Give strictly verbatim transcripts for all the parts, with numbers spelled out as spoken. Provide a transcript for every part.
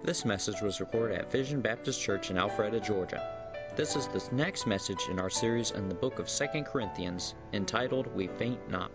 This message was recorded at Vision Baptist Church in Alpharetta, Georgia. This is the next message in our series in the book of Second Corinthians, entitled, We Faint Not.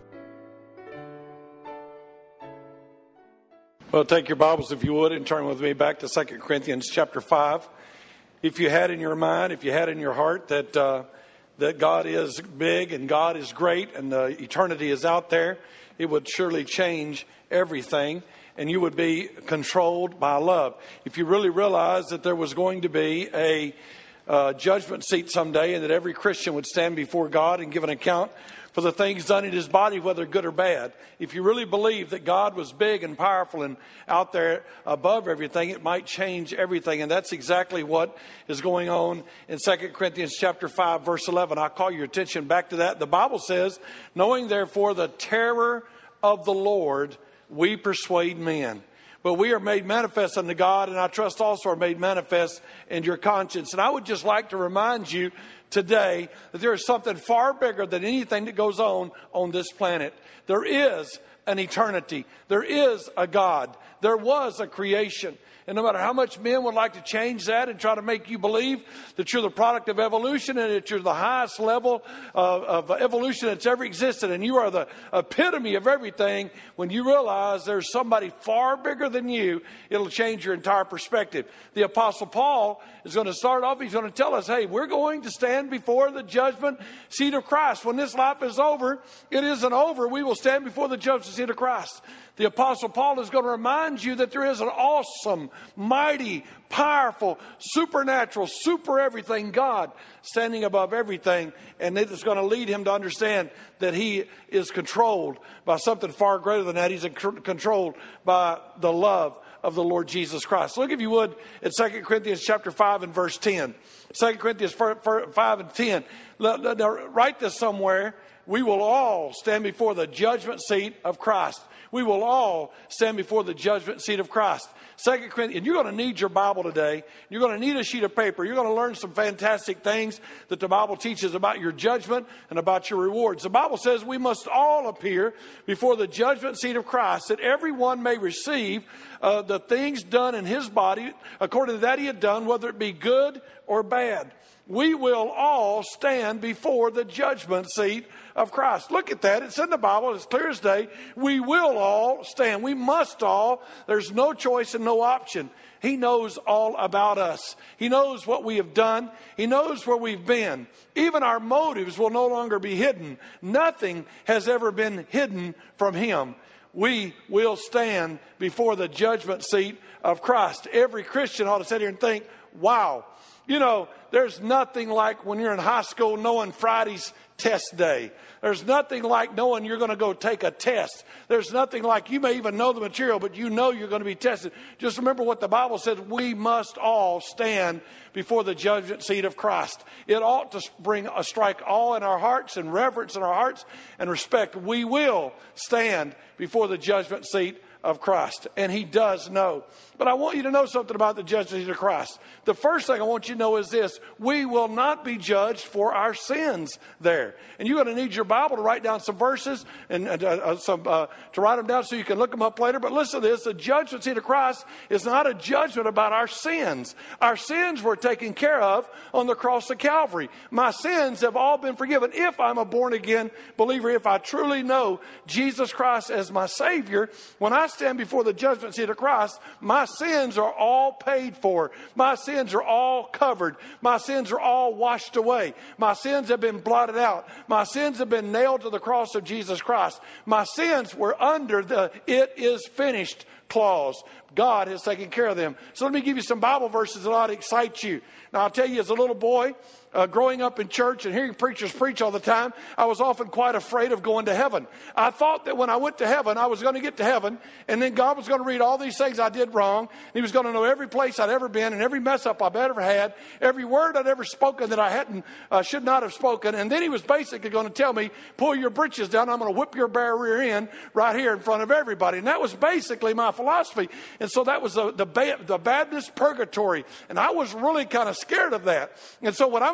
Well, take your Bibles, if you would, and turn with me back to Second Corinthians chapter five. If you had in your mind, if you had in your heart that uh, that God is big and God is great and uh, eternity is out there, it would surely change everything, and you would be controlled by love. If you really realized that there was going to be a uh, judgment seat someday and that every Christian would stand before God and give an account for the things done in his body, whether good or bad. If you really believe that God was big and powerful and out there above everything, it might change everything. And that's exactly what is going on in Second Corinthians chapter five, verse eleven. I'll call your attention back to that. The Bible says, knowing therefore the terror of the Lord, we persuade men. But we are made manifest unto God, and I trust also are made manifest in your conscience. And I would just like to remind you today that there is something far bigger than anything that goes on on this planet. There is an eternity. There is a God. There was a creation. And no matter how much men would like to change that and try to make you believe that you're the product of evolution and that you're the highest level of, of evolution that's ever existed and you are the epitome of everything, when you realize there's somebody far bigger than you, it'll change your entire perspective. The Apostle Paul is going to start off, he's going to tell us, hey, we're going to stand before the judgment seat of Christ. When this life is over, it isn't over. We will stand before the judgment seat of Christ. The Apostle Paul is going to remind you that there is an awesome, mighty, powerful, supernatural, super everything God standing above everything. And it is going to lead him to understand that he is controlled by something far greater than that. He's controlled by the love of the Lord Jesus Christ. Look, if you would, at Second Corinthians chapter five and verse ten. Second Corinthians five and ten. Now, write this somewhere. We will all stand before the judgment seat of Christ. We will all stand before the judgment seat of Christ. Second Corinthians, and you're going to need your Bible today. You're going to need a sheet of paper. You're going to learn some fantastic things that the Bible teaches about your judgment and about your rewards. The Bible says we must all appear before the judgment seat of Christ, that everyone may receive uh, the things done in his body according to that he had done, whether it be good or bad. We will all stand before the judgment seat of Christ. Look at that. It's in the Bible. It's clear as day. We will all stand. We must all. There's no choice and no option. He knows all about us. He knows what we have done. He knows where we've been. Even our motives will no longer be hidden. Nothing has ever been hidden from him. We will stand before the judgment seat of Christ. Every Christian ought to sit here and think, wow. You know, there's nothing like when you're in high school knowing Friday's test day. There's nothing like knowing you're going to go take a test. There's nothing like, you may even know the material, but you know you're going to be tested. Just remember what the Bible says. We must all stand before the judgment seat of Christ. It ought to bring a strike awe in our hearts and reverence in our hearts and respect. We will stand before the judgment seat of Christ. And he does know. But I want you to know something about the judgment seat of Christ. The first thing I want you to know is this. We will not be judged for our sins there. And you're going to need your Bible to write down some verses and uh, uh, some uh, to write them down so you can look them up later. But listen to this. The judgment seat of Christ is not a judgment about our sins. Our sins were taken care of on the cross of Calvary. My sins have all been forgiven if I'm a born again believer. If I truly know Jesus Christ as my Savior, when I stand before the judgment seat of Christ, my sins are all paid for. My sins are all covered. My sins are all washed away. My sins have been blotted out. My sins have been nailed to the cross of Jesus Christ. My sins were under the "it is finished" clause. God has taken care of them. So let me give you some Bible verses that ought to excite you. Now, I'll tell you, as a little boy, uh, growing up in church and hearing preachers preach all the time, I was often quite afraid of going to heaven. I thought that when I went to heaven, I was going to get to heaven, and then God was going to read all these things I did wrong. And he was going to know every place I'd ever been and every mess up I've ever had, every word I'd ever spoken that I hadn't, uh, should not have spoken. And then he was basically going to tell me, pull your britches down, I'm going to whip your bare rear end right here in front of everybody. And that was basically my philosophy. And so that was the, the, the Baptist purgatory. And I was really kind of scared of that. And so when I'm a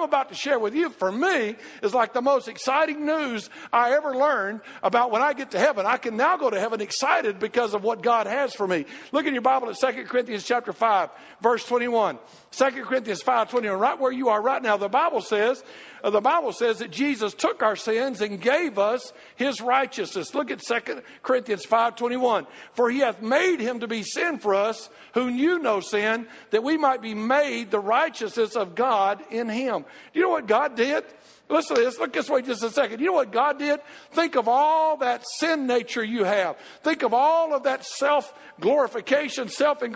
about to share with you, for me, is like the most exciting news I ever learned about when I get to heaven. I can now go to heaven excited because of what God has for me. Look in your Bible at Second Corinthians chapter five, verse twenty-one. Second Corinthians five, twenty-one, right where you are right now. The Bible says, uh, the Bible says that Jesus took our sins and gave us his righteousness. Look at Second Corinthians five, twenty-one. For he hath made him to be sin for us who knew no sin, that we might be made the righteousness of God in him. Do you know what God did? Listen to this. Look this way just a second. You know what God did? Think of all that sin nature you have. Think of all of that self-glorification,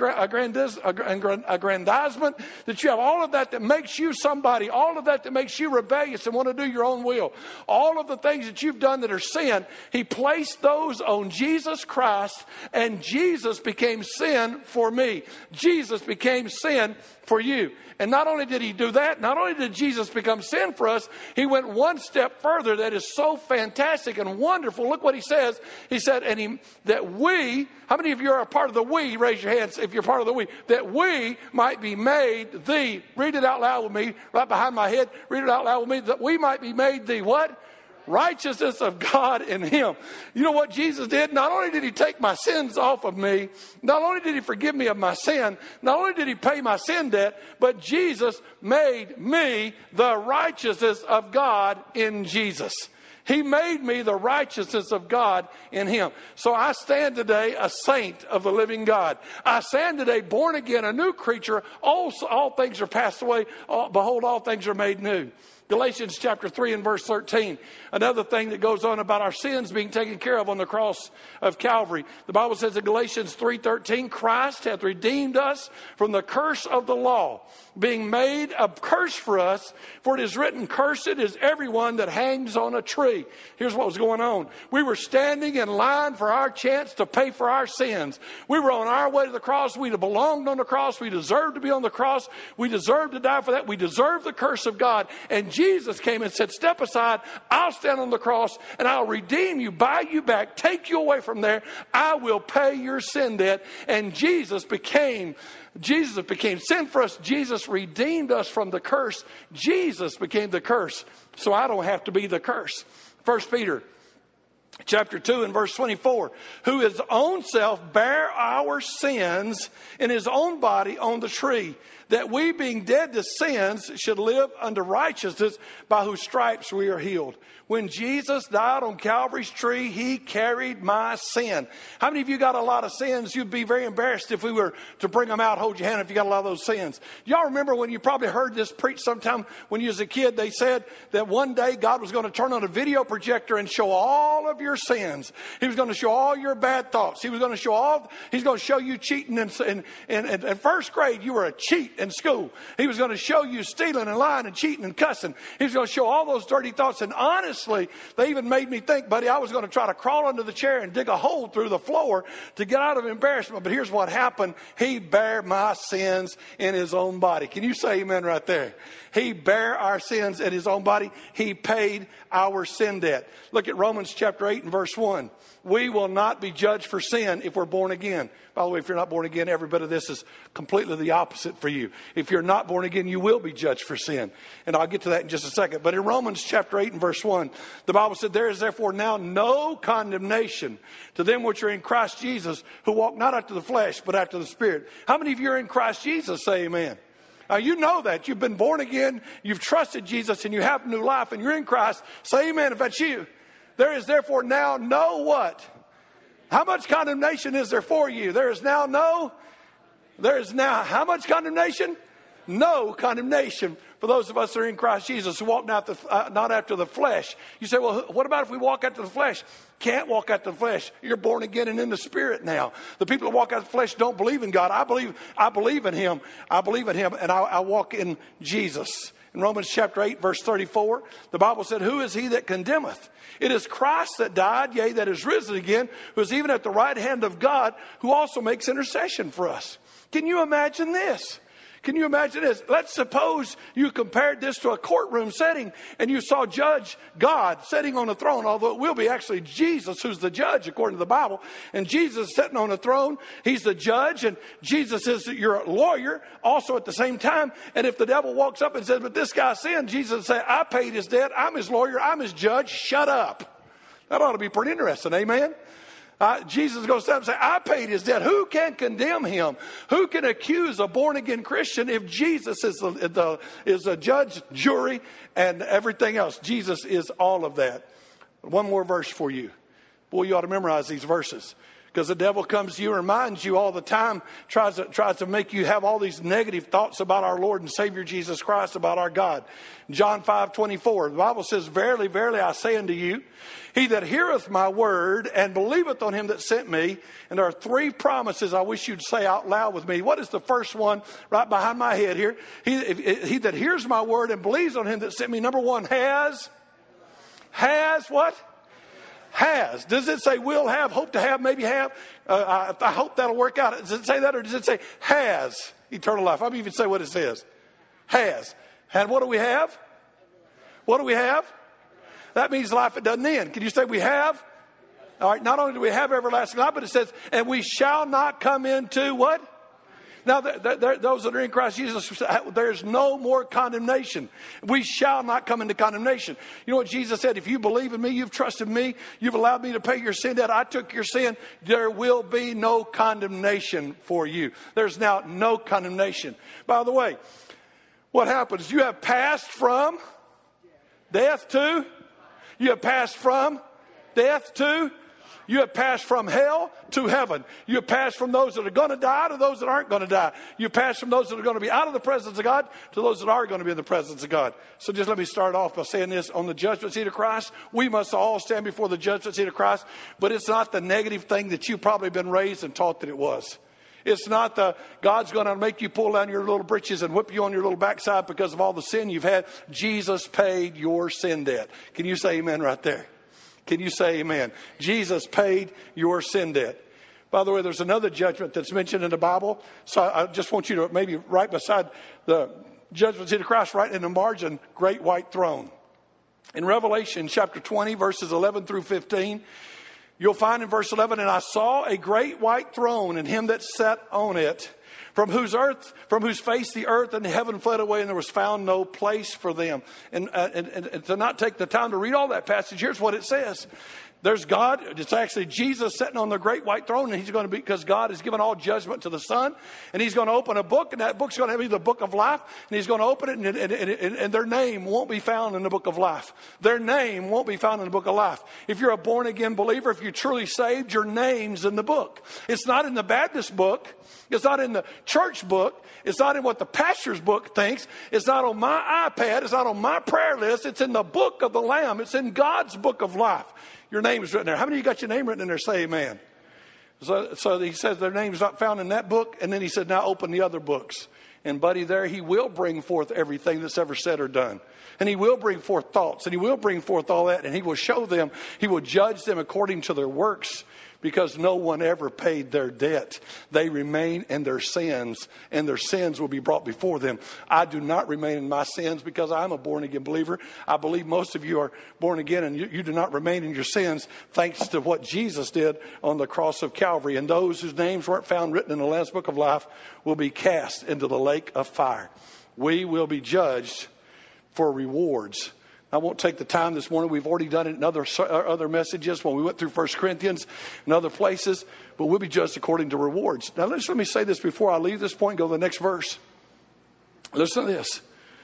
self-aggrandizement that you have. All of that that makes you somebody. All of that that makes you rebellious and want to do your own will. All of the things that you've done that are sin, he placed those on Jesus Christ, and Jesus became sin for me. Jesus became sin for you. And not only did he do that, not only did Jesus become sin for us, he went one step further that is so fantastic and wonderful. Look what he says. He said, and he, that we, how many of you are a part of the we? Raise your hands if you're part of the we. That we might be made the, read it out loud with me, right behind my head. Read it out loud with me. That we might be made the what? Righteousness of God in him. You know what Jesus did? Not only did he take my sins off of me, not only did he forgive me of my sin, not only did he pay my sin debt, but Jesus made me the righteousness of God in Jesus. He made me the righteousness of God in him. So I stand today a saint of the living God. I stand today born again, a new creature. All, all things are passed away. All, behold, all things are made new. Galatians chapter three and verse thirteen. Another thing that goes on about our sins being taken care of on the cross of Calvary. The Bible says in Galatians three thirteen, Christ hath redeemed us from the curse of the law, being made a curse for us. For it is written, cursed is everyone that hangs on a tree. Here's what was going on. We were standing in line for our chance to pay for our sins. We were on our way to the cross. We belonged on the cross. We deserved to be on the cross. We deserved to die for that. We deserved the curse of God. And Jesus came and said, step aside. I'll stand on the cross and I'll redeem you, buy you back, take you away from there. I will pay your sin debt. And Jesus became Jesus became sin for us. Jesus redeemed us from the curse. Jesus became the curse, so I don't have to be the curse. First Peter chapter two and verse twenty-four, who his own self bare our sins in his own body on the tree, that we being dead to sins should live unto righteousness, by whose stripes we are healed. When Jesus died on Calvary's tree, he carried my sin. How many of you got a lot of sins? You'd be very embarrassed if we were to bring them out. Hold your hand if you got a lot of those sins. Y'all remember when you probably heard this preached sometime when you was a kid, they said that one day God was going to turn on a video projector and show all of your sins. He was going to show all your bad thoughts. He was going to show all, he's going to show you cheating in, in, in, in first grade. You were a cheat in school. He was going to show you stealing and lying and cheating and cussing. He was going to show all those dirty thoughts. And honestly, they even made me think, buddy, I was going to try to crawl under the chair and dig a hole through the floor to get out of embarrassment. But here's what happened. He bare my sins in his own body. Can you say amen right there? He bare our sins in his own body. He paid our sin debt. Look at Romans chapter eight and verse one. We will not be judged for sin if we're born again. By the way, if you're not born again, every bit of this is completely the opposite for you. If you're not born again, you will be judged for sin. And I'll get to that in just a second. But in Romans chapter eight and verse one, the Bible said, there is therefore now no condemnation to them which are in Christ Jesus, who walk not after the flesh, but after the Spirit. How many of you are in Christ Jesus? Say amen. Now, you know that. You've been born again. You've trusted Jesus and you have new life and you're in Christ. Say amen if that's you. There is therefore now no what? How much condemnation is there for you? There is now no, there is now, how much condemnation? No condemnation for those of us that are in Christ Jesus, who walk not, the, uh, not after the flesh. You say, well, what about if we walk after the flesh? Can't walk after the flesh. You're born again and in the Spirit now. The people that walk after the flesh don't believe in God. I believe, I believe in him. I believe in him and I, I walk in Jesus. In Romans chapter eight, verse thirty-four, the Bible said, who is he that condemneth? It is Christ that died, yea, that is risen again, who is even at the right hand of God, who also makes intercession for us. Can you imagine this? Can you imagine this? Let's suppose you compared this to a courtroom setting and you saw Judge God sitting on a throne, although it will be actually Jesus who's the judge according to the Bible. And Jesus is sitting on a throne. He's the judge, and Jesus is your lawyer also at the same time. And if the devil walks up and says, but this guy sinned, Jesus will say, I paid his debt. I'm his lawyer. I'm his judge. Shut up. That ought to be pretty interesting. Amen. Uh, Jesus is going to stand up and say, I paid his debt. Who can condemn him? Who can accuse a born-again Christian if Jesus is the, the is a judge, jury, and everything else? Jesus is all of that. One more verse for you. Boy, you ought to memorize these verses. Because the devil comes to you and reminds you all the time, tries to, tries to make you have all these negative thoughts about our Lord and Savior Jesus Christ, about our God. John five twenty-four, the Bible says, verily, verily, I say unto you, he that heareth my word and believeth on him that sent me. And there are three promises I wish you'd say out loud with me. What is the first one right behind my head here? He, if, he that hears my word and believes on him that sent me, number one, has, has what? Has. Does it say will have, hope to have, maybe have? Uh, I, I hope that'll work out. Does it say that, or does it say has eternal life? I'll even say what it says. Has. And what do we have? What do we have? That means life that doesn't end. Can you say we have? All right. Not only do we have everlasting life, but it says, and we shall not come into what? Now, th- th- those that are in Christ Jesus, there's no more condemnation. We shall not come into condemnation. You know what Jesus said? If you believe in me, you've trusted me, you've allowed me to pay your sin debt, I took your sin, there will be no condemnation for you. There's now no condemnation. By the way, what happens? You have passed from death to, you have passed from death to, you have passed from hell to heaven. You have passed from those that are going to die to those that aren't going to die. You have passed from those that are going to be out of the presence of God to those that are going to be in the presence of God. So just let me start off by saying this. On the judgment seat of Christ, we must all stand before the judgment seat of Christ. But it's not the negative thing that you've probably been raised and taught that it was. It's not the God's going to make you pull down your little britches and whip you on your little backside because of all the sin you've had. Jesus paid your sin debt. Can you say amen right there? Can you say amen? Jesus paid your sin debt. By the way, there's another judgment that's mentioned in the Bible. So I just want you to maybe right beside the judgment seat of Christ, right in the margin, great white throne. In Revelation chapter twenty, verses eleven through fifteen, you'll find in verse eleven, and I saw a great white throne and him that sat on it, from whose earth, from whose face the earth and the heaven fled away, and there was found no place for them. And, uh, and, and to not take the time to read all that passage, here's what it says. There's God. It's actually Jesus sitting on the great white throne, and he's going to be, because God has given all judgment to the Son, and he's going to open a book, and that book's going to be the book of life, and he's going to open it, and, and, and, and their name won't be found in the book of life. Their name won't be found in the book of life. If you're a born again believer, if you're truly saved, your name's in the book. It's not in the Baptist book. It's not in the church book. It's not in what the pastor's book thinks. It's not on my iPad. It's not on my prayer list. It's in the book of the Lamb. It's in God's book of life. Your name is written there. How many of you got your name written in there? Say amen. So, so he says their name's not found in that book. And then he said, now open the other books. And buddy, there he will bring forth everything that's ever said or done. And he will bring forth thoughts. And he will bring forth all that. And he will show them. He will judge them according to their works. Because no one ever paid their debt. They remain in their sins, and their sins will be brought before them. I do not remain in my sins because I'm a born-again believer. I believe most of you are born again, and you, you do not remain in your sins thanks to what Jesus did on the cross of Calvary. And those whose names weren't found written in the Lamb's Book of Life will be cast into the lake of fire. We will be judged for rewards. I won't take the time this morning. We've already done it in other other messages when we went through First Corinthians and other places. But we'll be judged according to rewards. Now, let's, let me say this before I leave this point and go to the next verse. Listen to this.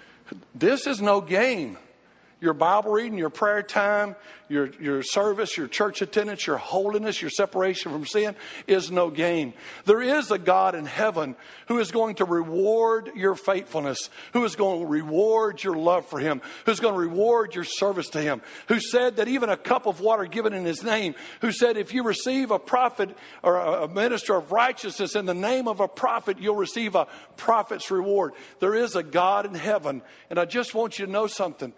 This is no game. Your Bible reading, your prayer time, your, your service, your church attendance, your holiness, your separation from sin is no game. There is a God in heaven who is going to reward your faithfulness, who is going to reward your love for him, who's going to reward your service to him, who said that even a cup of water given in his name, who said if you receive a prophet or a minister of righteousness in the name of a prophet, you'll receive a prophet's reward. There is a God in heaven. And I just want you to know something. Please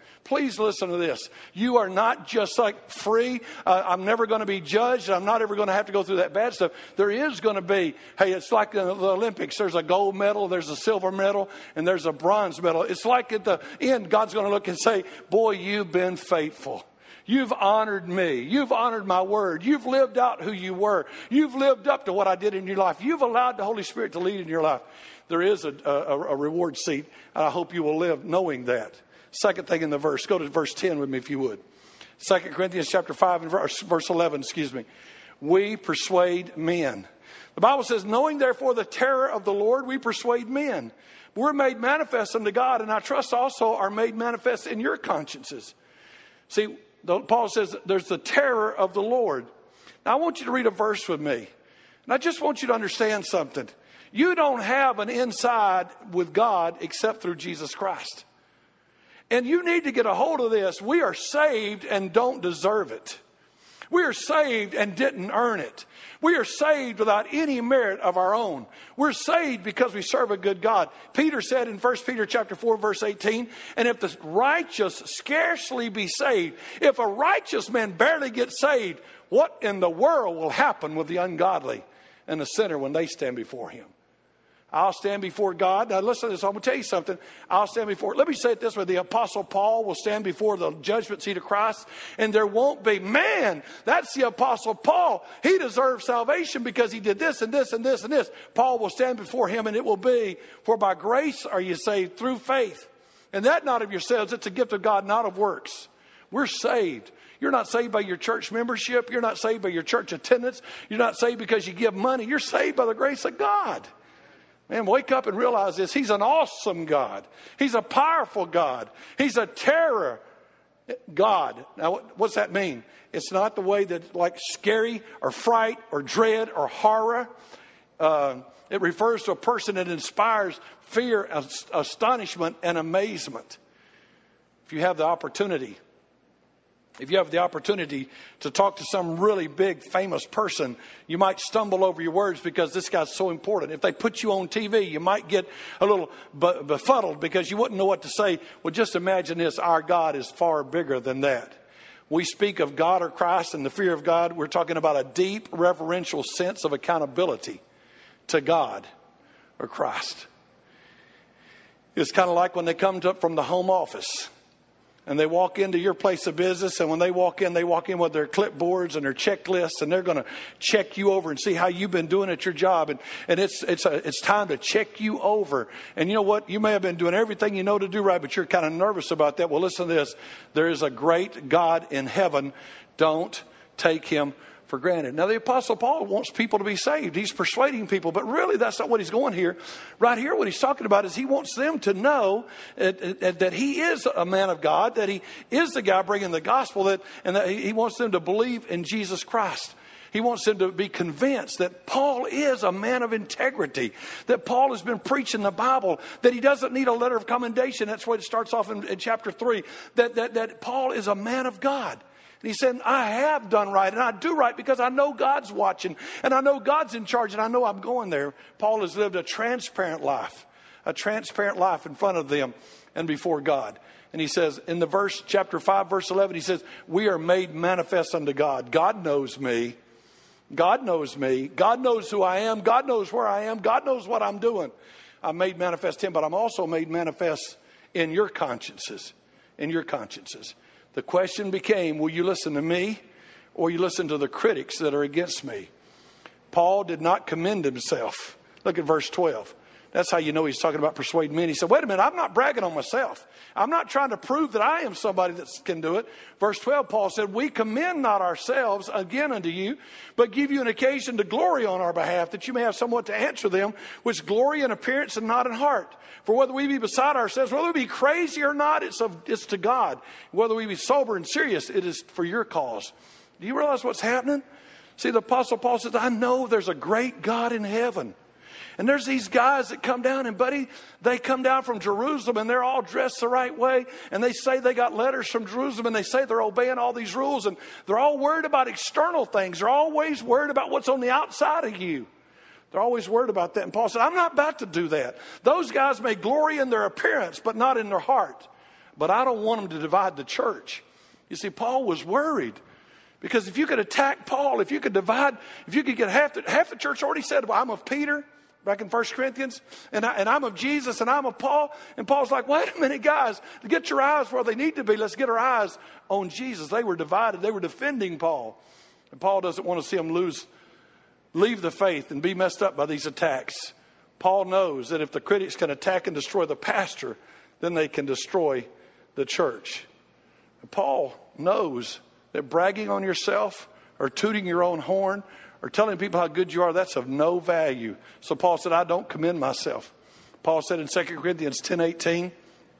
please listen to this. You are not just like free. Uh, I'm never going to be judged. I'm not ever going to have to go through that bad stuff. There is going to be, hey, it's like in the Olympics. There's a gold medal, there's a silver medal, and there's a bronze medal. It's like at the end, God's going to look and say, boy, you've been faithful. You've honored me. You've honored my word. You've lived out who you were. You've lived up to what I did in your life. You've allowed the Holy Spirit to lead in your life. There is a, a, a reward seat. I hope you will live knowing that. Second thing in the verse. Go to verse ten with me if you would. Second Corinthians chapter five and verse, verse eleven, excuse me. We persuade men. The Bible says, knowing therefore the terror of the Lord, we persuade men. We're made manifest unto God, and I trust also are made manifest in your consciences. See, Paul says there's the terror of the Lord. Now, I want you to read a verse with me. And I just want you to understand something. You don't have an inside with God except through Jesus Christ. And you need to get a hold of this. We are saved and don't deserve it. We are saved and didn't earn it. We are saved without any merit of our own. We're saved because we serve a good God. Peter said in First Peter chapter four, verse eighteen, and if the righteous scarcely be saved, if a righteous man barely gets saved, what in the world will happen with the ungodly and the sinner when they stand before him? I'll stand before God. Now listen to this. I'm going to tell you something. I'll stand before. Let me say it this way. The Apostle Paul will stand before the judgment seat of Christ. And there won't be, man, that's the Apostle Paul. He deserves salvation because he did this and this and this and this. Paul will stand before him and it will be, for by grace are you saved through faith. And that not of yourselves. It's a gift of God, not of works. We're saved. You're not saved by your church membership. You're not saved by your church attendance. You're not saved because you give money. You're saved by the grace of God. Man, wake up and realize this. He's an awesome God. He's a powerful God. He's a terror God. Now, what's that mean? It's not the way that like scary or fright or dread or horror. Uh, it refers to a person that inspires fear, astonishment, and amazement. If you have the opportunity, if you have the opportunity to talk to some really big, famous person, you might stumble over your words because this guy's so important. If they put you on T V, you might get a little befuddled because you wouldn't know what to say. Well, just imagine this. Our God is far bigger than that. We speak of God or Christ and the fear of God. We're talking about a deep, reverential sense of accountability to God or Christ. It's kind of like when they come to, from the home office. And they walk into your place of business, and when they walk in, they walk in with their clipboards and their checklists, and they're going to check you over and see how you've been doing at your job. And, and it's it's a, it's time to check you over. And you know what? You may have been doing everything you know to do right, but you're kind of nervous about that. Well, listen to this. There is a great God in heaven. Don't take him for granted. Now, the Apostle Paul wants people to be saved. He's persuading people, but really that's not what he's going here. Right here, what he's talking about is he wants them to know that, that he is a man of God, that he is the guy bringing the gospel, that, and that he wants them to believe in Jesus Christ. He wants them to be convinced that Paul is a man of integrity, that Paul has been preaching the Bible, that he doesn't need a letter of commendation. That's what it starts off in, in chapter three, that, that, that Paul is a man of God. And he said, I have done right and I do right because I know God's watching and I know God's in charge and I know I'm going there. Paul has lived a transparent life, a transparent life in front of them and before God. And he says in the verse, chapter five, verse eleven, he says, we are made manifest unto God. God knows me. God knows me. God knows who I am. God knows where I am. God knows what I'm doing. I'm made manifest him, but I'm also made manifest in your consciences, in your consciences. The question became, will you listen to me or you listen to the critics that are against me? Paul did not commend himself. Look at verse twelve. That's how you know he's talking about persuading men. He said, wait a minute, I'm not bragging on myself. I'm not trying to prove that I am somebody that can do it. Verse twelve, Paul said, we commend not ourselves again unto you, but give you an occasion to glory on our behalf, that you may have somewhat to answer them, which glory in appearance and not in heart. For whether we be beside ourselves, whether we be crazy or not, it's, of, it's to God. Whether we be sober and serious, it is for your cause. Do you realize what's happening? See, the Apostle Paul says, I know there's a great God in heaven. And there's these guys that come down, and buddy, they come down from Jerusalem and they're all dressed the right way. And they say they got letters from Jerusalem and they say they're obeying all these rules. And they're all worried about external things. They're always worried about what's on the outside of you. They're always worried about that. And Paul said, I'm not about to do that. Those guys may glory in their appearance, but not in their heart. but I don't want them to divide the church. You see, Paul was worried. Because if you could attack Paul, if you could divide, if you could get half the, half the church already said, well, I'm of Peter, back in First Corinthians, and, I, and I'm of Jesus, and I'm of Paul. And Paul's like, wait a minute, guys, get your eyes where they need to be. Let's get our eyes on Jesus. They were divided. They were defending Paul. And Paul doesn't want to see them lose, leave the faith and be messed up by these attacks. Paul knows that if the critics can attack and destroy the pastor, then they can destroy the church. And Paul knows that bragging on yourself or tooting your own horn or telling people how good you are, that's of no value. So Paul said, I don't commend myself. Paul said in Second Corinthians ten eighteen,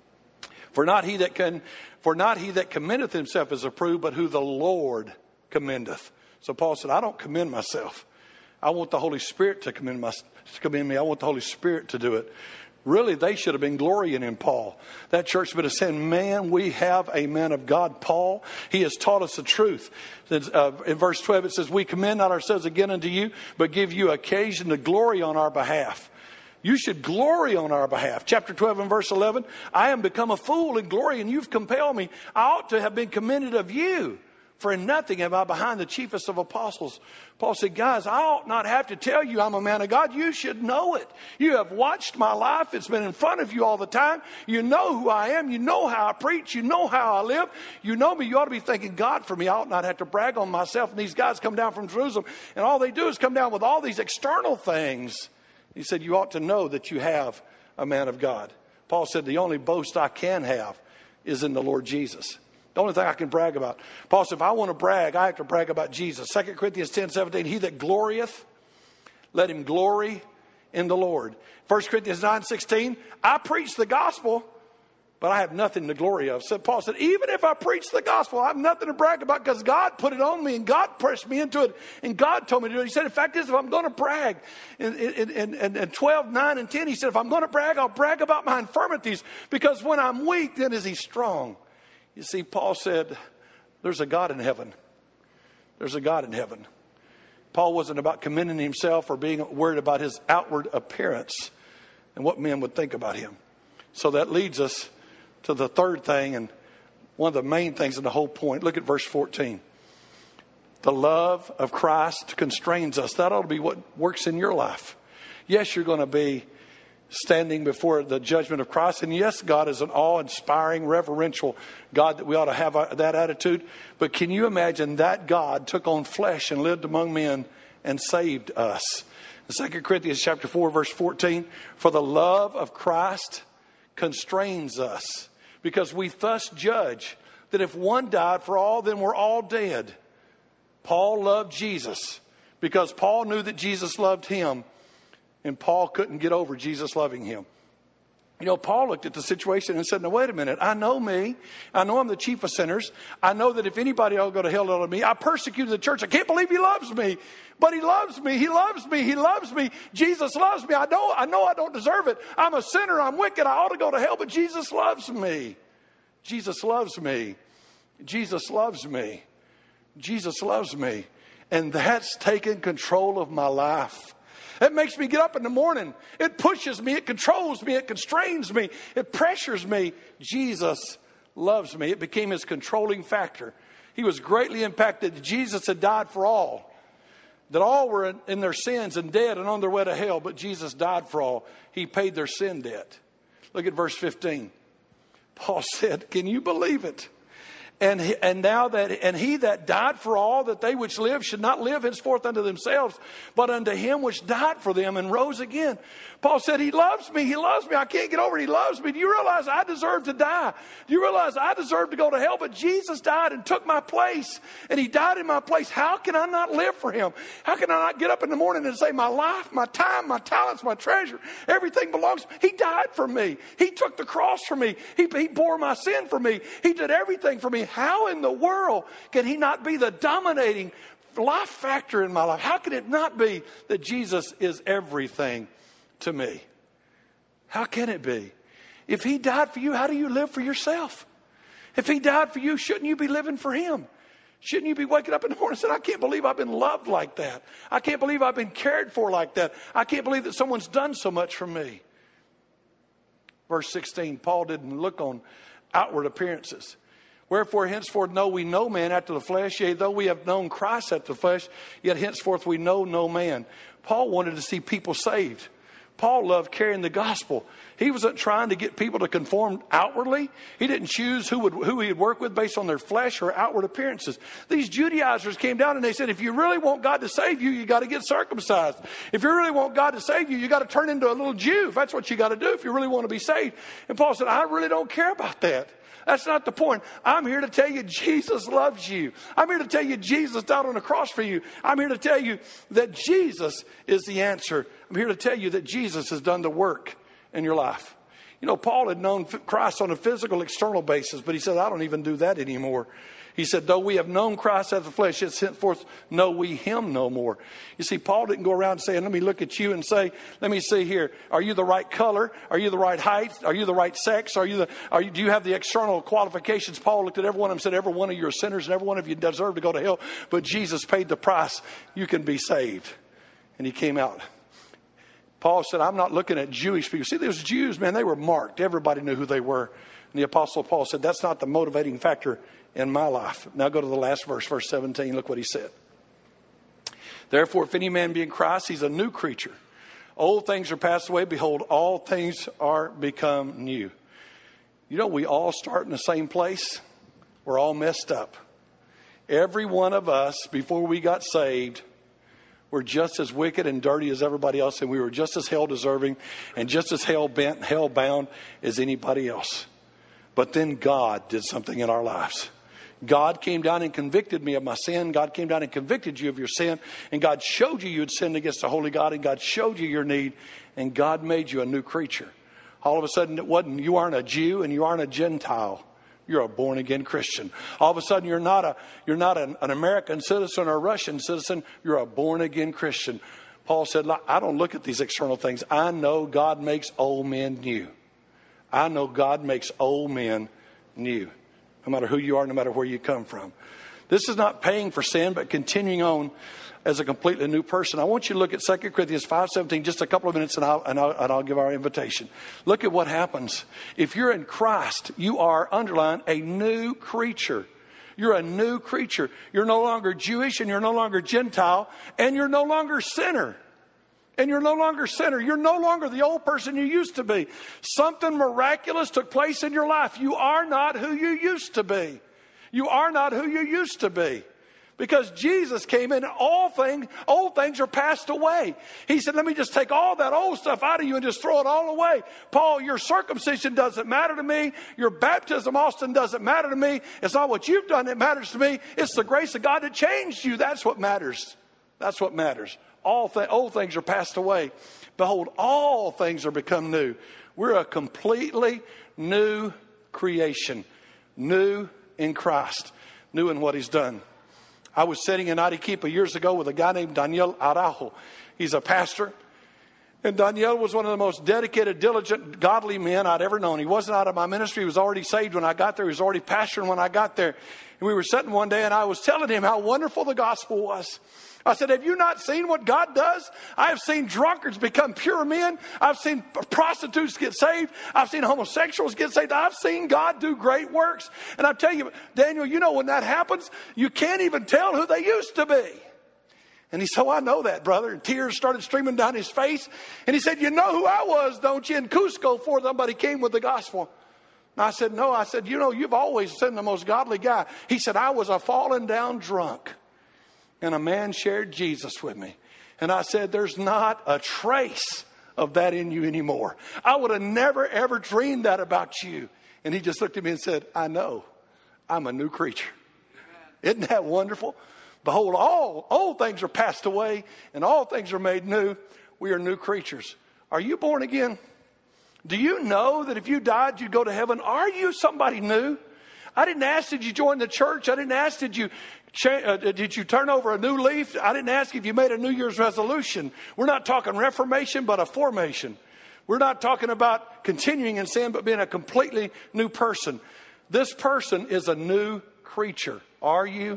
for not he that can, for not he that commendeth himself is approved, but who the Lord commendeth. So Paul said, I don't commend myself. I want the Holy Spirit to commend, my, to commend me. I want the Holy Spirit to do it. Really, they should have been glorying in Paul. That church would have said, man, we have a man of God, Paul. He has taught us the truth. Uh, in verse twelve, it says, we commend not ourselves again unto you, but give you occasion to glory on our behalf. You should glory on our behalf. Chapter twelve and verse eleven, I am become a fool in glory, and you've compelled me. I ought to have been commended of you. For in nothing am I behind the chiefest of apostles. Paul said, guys, I ought not have to tell you I'm a man of God. You should know it. You have watched my life. It's been in front of you all the time. You know who I am. You know how I preach. You know how I live. You know me. You ought to be thanking God for me. I ought not have to brag on myself. And these guys come down from Jerusalem, and all they do is come down with all these external things. He said, you ought to know that you have a man of God. Paul said, the only boast I can have is in the Lord Jesus. The only thing I can brag about. Paul said, if I want to brag, I have to brag about Jesus. Second Corinthians ten seventeen, he that glorieth, let him glory in the Lord. First Corinthians nine sixteen, I preach the gospel, but I have nothing to glory of. So Paul said, even if I preach the gospel, I have nothing to brag about because God put it on me and God pressed me into it and God told me to do it. He said, in fact, is if I'm going to brag, in, in, in, in, in twelve, nine, and ten, he said, if I'm going to brag, I'll brag about my infirmities because when I'm weak, then is he strong. You see, Paul said, there's a God in heaven. There's a God in heaven. Paul wasn't about commending himself or being worried about his outward appearance and what men would think about him. So that leads us to the third thing and one of the main things in the whole point. Look at verse fourteen. The love of Christ constrains us. That ought to be what works in your life. Yes, you're going to be standing before the judgment of Christ. And yes, God is an awe-inspiring, reverential God that we ought to have that attitude. But can you imagine that God took on flesh and lived among men and saved us? In Second Corinthians chapter four, verse fourteen, for the love of Christ constrains us, because we thus judge that if one died for all, then we're all dead. Paul loved Jesus because Paul knew that Jesus loved him. And Paul couldn't get over Jesus loving him. You know, Paul looked at the situation and said, now, wait a minute. I know me. I know I'm the chief of sinners. I know that if anybody will go to hell, it'll be me. I persecuted the church. I can't believe he loves me. But he loves me. He loves me. He loves me. Jesus loves me. I know, I know I don't deserve it. I'm a sinner. I'm wicked. I ought to go to hell. But Jesus loves me. Jesus loves me. Jesus loves me. Jesus loves me. And that's taken control of my life. It makes me get up in the morning. It pushes me. It controls me. It constrains me. It pressures me. Jesus loves me. It became his controlling factor. He was greatly impacted. Jesus had died for all. That all were in, in their sins and dead and on their way to hell. But Jesus died for all. He paid their sin debt. Look at verse fifteen. Paul said, can you believe it? And he, and now that and he that died for all, that they which live should not live henceforth unto themselves, but unto him which died for them and rose again. Paul said, he loves me. He loves me. I can't get over it. He loves me. Do you realize I deserve to die? Do you realize I deserve to go to hell? But Jesus died and took my place, and he died in my place. How can I not live for him? How can I not get up in the morning and say, my life, my time, my talents, my treasure, everything belongs to me? He died for me. He took the cross for me. He, he bore my sin for me. He did everything for me. How in the world can he not be the dominating life factor in my life? How can it not be that Jesus is everything to me? How can it be? If he died for you, how do you live for yourself? If he died for you, shouldn't you be living for him? Shouldn't you be waking up in the morning and saying, I can't believe I've been loved like that. I can't believe I've been cared for like that. I can't believe that someone's done so much for me. Verse sixteen, Paul didn't look on outward appearances. Wherefore henceforth know we no man after the flesh, yea, though we have known Christ after the flesh, yet henceforth we know no man. Paul wanted to see people saved. Paul loved carrying the gospel. He wasn't trying to get people to conform outwardly. He didn't choose who would who he'd work with based on their flesh or outward appearances. These Judaizers came down and they said, if you really want God to save you, you got to get circumcised. If you really want God to save you, you got to turn into a little Jew. That's what you got to do if you really want to be saved. And Paul said, I really don't care about that. That's not the point. I'm here to tell you Jesus loves you. I'm here to tell you Jesus died on the cross for you. I'm here to tell you that Jesus is the answer. I'm here to tell you that Jesus has done the work in your life. You know, Paul had known Christ on a physical, external basis, but he said, I don't even do that anymore. He said, though we have known Christ as the flesh, yet henceforth know we him no more. You see, Paul didn't go around saying, let me look at you and say, let me see here. Are you the right color? Are you the right height? Are you the right sex? Are you the, are you, do you have the external qualifications? Paul looked at every one of them and said, every one of you are sinners and every one of you deserve to go to hell. But Jesus paid the price. You can be saved. And he came out. Paul said, I'm not looking at Jewish people. See, those Jews, man, they were marked. Everybody knew who they were. And the Apostle Paul said, that's not the motivating factor in my life. Now go to the last verse, verse seventeen. Look what he said. Therefore, if any man be in Christ, he's a new creature. Old things are passed away. Behold, all things are become new. You know, we all start in the same place. We're all messed up. Every one of us, before we got saved, were just as wicked and dirty as everybody else. And we were just as hell deserving and just as hell bent, hell bound as anybody else. But then God did something in our lives. God came down and convicted me of my sin. God came down and convicted you of your sin. And God showed you you had sinned against the holy God. And God showed you your need. And God made you a new creature. All of a sudden, it wasn't, you aren't a Jew and you aren't a Gentile. You're a born again Christian. All of a sudden, you're not a you're not an, an American citizen or a Russian citizen. You're a born again Christian. Paul said, I don't look at these external things. I know God makes old men new. I know God makes old men new. No matter who you are, no matter where you come from. This is not paying for sin, but continuing on as a completely new person. I want you to look at Second Corinthians five seventeen, just a couple of minutes, and I'll, and, I'll, and I'll give our invitation. Look at what happens. If you're in Christ, you are, underline, a new creature. You're a new creature. You're no longer Jewish, and you're no longer Gentile, and you're no longer sinner. And you're no longer sinner. You're no longer the old person you used to be. Something miraculous took place in your life. You are not who you used to be. You are not who you used to be. Because Jesus came in and all things, old things are passed away. He said, let me just take all that old stuff out of you and just throw it all away. Paul, your circumcision doesn't matter to me. Your baptism, Austin, doesn't matter to me. It's not what you've done that matters to me. It's the grace of God that changed you. That's what matters. That's what matters. All th- old things are passed away. Behold, all things are become new. We're a completely new creation. New in Christ. New in what he's done. I was sitting in Arequipa years ago with a guy named Daniel Araujo. He's a pastor. And Daniel was one of the most dedicated, diligent, godly men I'd ever known. He wasn't out of my ministry. He was already saved when I got there. He was already pastoring when I got there. And we were sitting one day and I was telling him how wonderful the gospel was. I said, have you not seen what God does? I have seen drunkards become pure men. I've seen prostitutes get saved. I've seen homosexuals get saved. I've seen God do great works. And I tell you, Daniel, you know when that happens, you can't even tell who they used to be. And he said, oh, I know that, brother. And tears started streaming down his face. And he said, you know who I was, don't you, in Cusco before somebody came with the gospel? And I said, no. I said, you know, you've always been the most godly guy. He said, I was a fallen down drunk. And a man shared Jesus with me. And I said, there's not a trace of that in you anymore. I would have never, ever dreamed that about you. And he just looked at me and said, I know. I'm a new creature. Isn't that wonderful? Behold, all old things are passed away and all things are made new. We are new creatures. Are you born again? Do you know that if you died, you'd go to heaven? Are you somebody new? I didn't ask, did you join the church? I didn't ask, did you uh, did you turn over a new leaf? I didn't ask if you made a New Year's resolution. We're not talking reformation, but a formation. We're not talking about continuing in sin, but being a completely new person. This person is a new creature. Are you?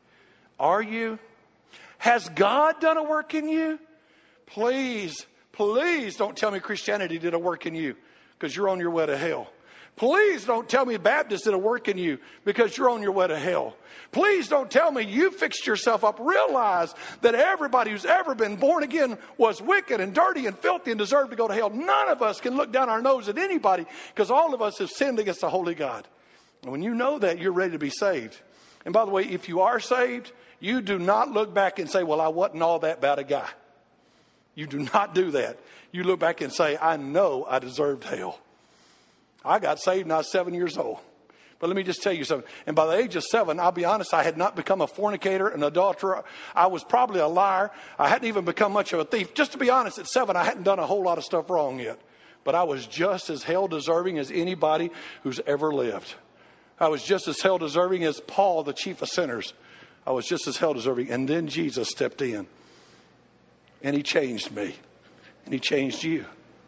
Are you? Has God done a work in you? Please, please don't tell me Christianity did a work in you, because you're on your way to hell. Please don't tell me Baptists did a work in you because you're on your way to hell. Please don't tell me you fixed yourself up. Realize that everybody who's ever been born again was wicked and dirty and filthy and deserved to go to hell. None of us can look down our nose at anybody because all of us have sinned against the holy God. And when you know that, you're ready to be saved. And by the way, if you are saved, you do not look back and say, well, I wasn't all that bad a guy. You do not do that. You look back and say, I know I deserved hell. I got saved when I was seven years old. But let me just tell you something. And by the age of seven, I'll be honest, I had not become a fornicator, an adulterer. I was probably a liar. I hadn't even become much of a thief. Just to be honest, at seven, I hadn't done a whole lot of stuff wrong yet. But I was just as hell deserving as anybody who's ever lived. I was just as hell deserving as Paul, the chief of sinners. I was just as hell deserving. And then Jesus stepped in. And he changed me. And he changed you.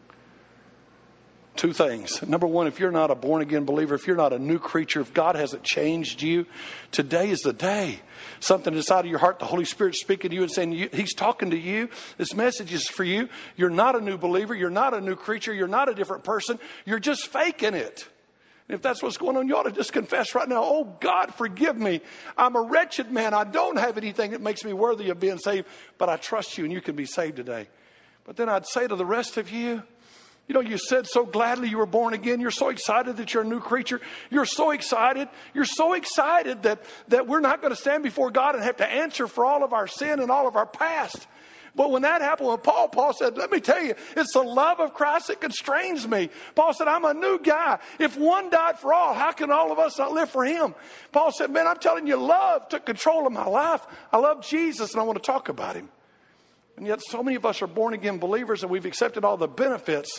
Two things. Number one, if you're not a born-again believer, if you're not a new creature, if God hasn't changed you, today is the day. Something inside of your heart, the Holy Spirit speaking to you and saying, He's talking to you. This message is for you. You're not a new believer. You're not a new creature. You're not a different person. You're just faking it. And if that's what's going on, you ought to just confess right now, oh, God, forgive me. I'm a wretched man. I don't have anything that makes me worthy of being saved, but I trust you and you can be saved today. But then I'd say to the rest of you, you know, you said so gladly you were born again. You're so excited that you're a new creature. You're so excited. You're so excited that, that we're not going to stand before God and have to answer for all of our sin and all of our past. But when that happened with Paul, Paul said, let me tell you, it's the love of Christ that constrains me. Paul said, I'm a new guy. If one died for all, how can all of us not live for him? Paul said, man, I'm telling you, love took control of my life. I love Jesus and I want to talk about him. And yet so many of us are born again believers and we've accepted all the benefits.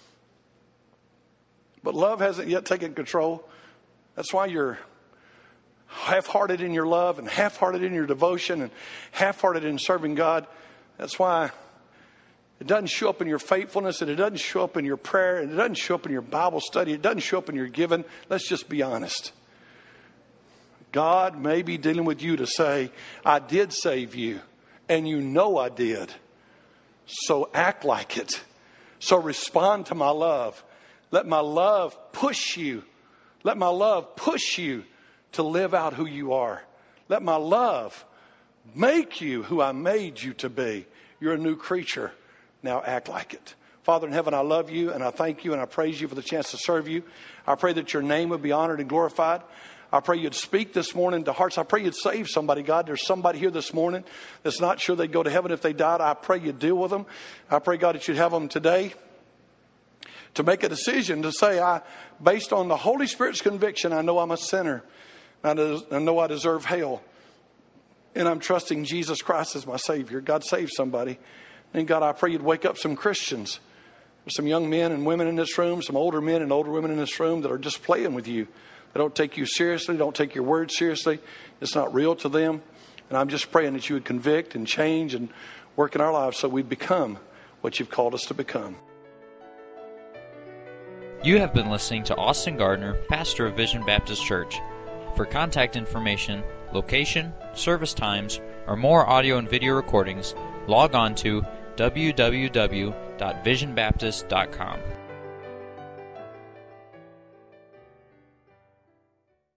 But love hasn't yet taken control. That's why you're half-hearted in your love and half-hearted in your devotion and half-hearted in serving God. That's why it doesn't show up in your faithfulness and it doesn't show up in your prayer and it doesn't show up in your Bible study. It doesn't show up in your giving. Let's just be honest. God may be dealing with you to say, I did save you and you know I did. So act like it. So respond to my love. Let my love push you. Let my love push you to live out who you are. Let my love make you who I made you to be. You're a new creature. Now act like it. Father in heaven, I love you and I thank you and I praise you for the chance to serve you. I pray that your name would be honored and glorified. I pray you'd speak this morning to hearts. I pray you'd save somebody, God. There's somebody here this morning that's not sure they'd go to heaven if they died. I pray you'd deal with them. I pray, God, that you'd have them today to make a decision to say, I, based on the Holy Spirit's conviction, I know I'm a sinner. I know I deserve hell. And I'm trusting Jesus Christ as my Savior. God, save somebody. And God, I pray you'd wake up some Christians. There's some young men and women in this room, some older men and older women in this room that are just playing with you. They don't take you seriously. Don't take your word seriously. It's not real to them. And I'm just praying that you would convict and change and work in our lives so we'd become what you've called us to become. You have been listening to Austin Gardner, pastor of Vision Baptist Church. For contact information, location, service times, or more audio and video recordings, log on to w w w dot vision baptist dot com.